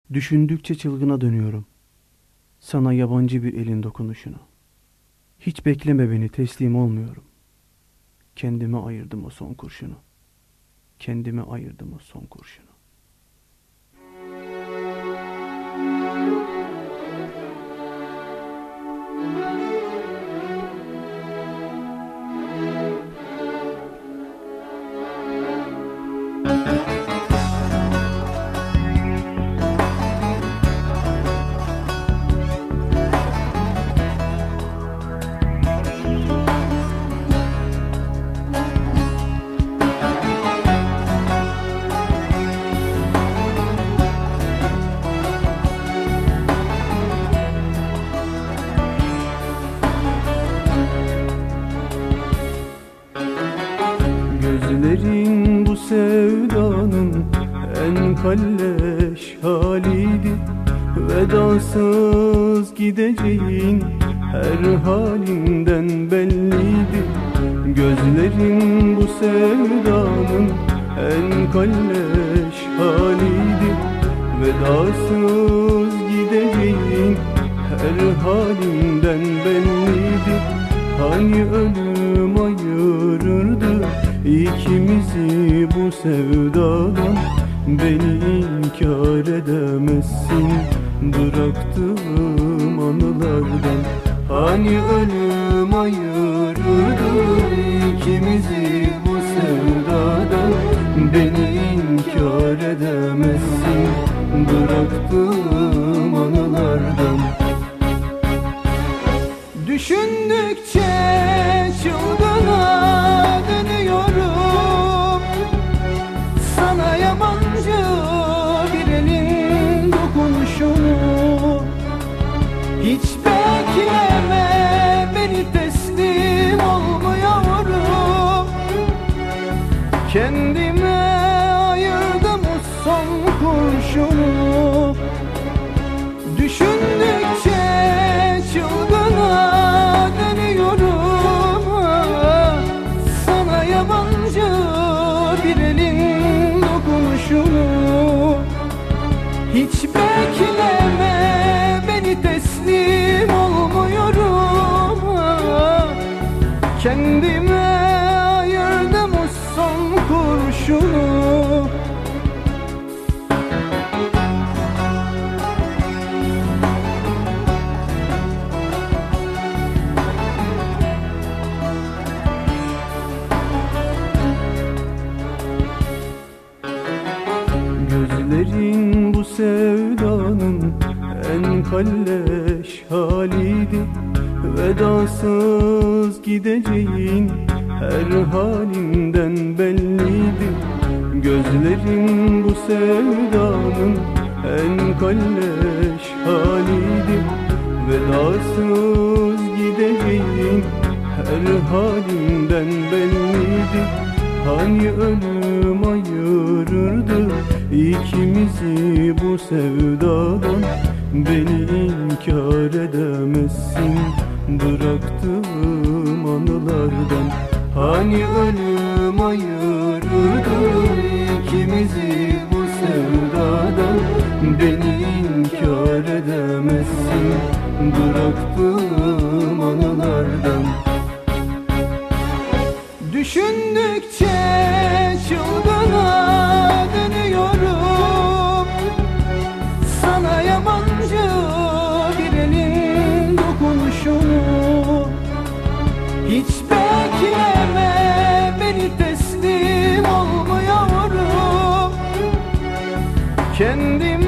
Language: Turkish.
Düşündükçe çılgına dönüyorum. Sana yabancı bir elin dokunuşunu. Hiç bekleme beni, teslim olmuyorum. Kendime ayırdım o son kurşunu. Kendime ayırdım o son kurşunu. Gözlerin bu sevdanın en kalleş haliydi. Vedasız gideceğin her halinden belliydi. Gözlerin bu sevdanın en kalleş haliydi. Vedasız gideceğin her halinden belliydi. Hani ölüm ayırırdı İkimizi bu sevdadan, beni inkar edemezsin bıraktığım anılardan. Hani ölüm ayırırdı ikimizi bu sevdadan, beni inkar edemezsin bıraktığım anılardan. Düşündükçe çılgına dönüyorum. Sana yabancı bir elin dokunuşunu. Hiç bekleme beni, teslim olmuyorum. Kendime ayırdım o son kurşunu. Düşündükçe çılgına dönüyorum. Sana yabancı bir elin dokunuşunu. Hiç bekleme beni, teslim olmuyorum. Kendime ayırdım o son kurşunu. Gözlerin bu sevdanın en kalleş haliydi. Vedasız gideceğin her halinden belliydi. Gözlerin bu sevdanın en kalleş haliydi. Vedasız gideceğin her halinden belliydi. Hani ölüm ayırırdı İkimizi bu sevdadan, beni inkar edemezsin bıraktığım anılardan. Hani ölüm ayırırdı ikimizi bu sevdadan, beni inkar edemezsin bıraktığım anılardan. Düşündükçe çılgına dönüyorum. Sana yabancı bir elin dokunuşunu. Hiç bekleme beni, teslim olmuyorum. Kendime